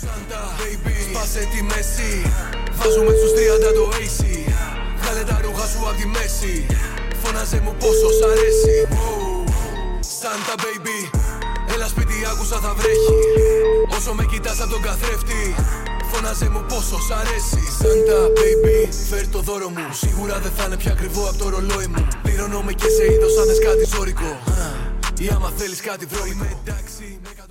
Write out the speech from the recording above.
Santa, baby, σπάσε τη μέση. Βάζουμε στους 30 το AC. Βγάλε τα ρούχα σου απ' τη μέση. Φώναζε μου πόσο σ' αρέσει. Santa, baby, έλα σπίτι, άκουσα θα βρέχει. Όσο με κοιτάς απ' τον καθρέφτη, φώναζε μου πόσο σ' αρέσει. Santa, baby, φέρ' το δώρο μου. Σίγουρα δεν θα είναι πια ακριβό απ' το ρολόι μου. Πληρώνομαι και σε είδος αν θες κάτι ζώρικο. Ή άμα θέλεις κάτι βρω, είμαι εντάξει.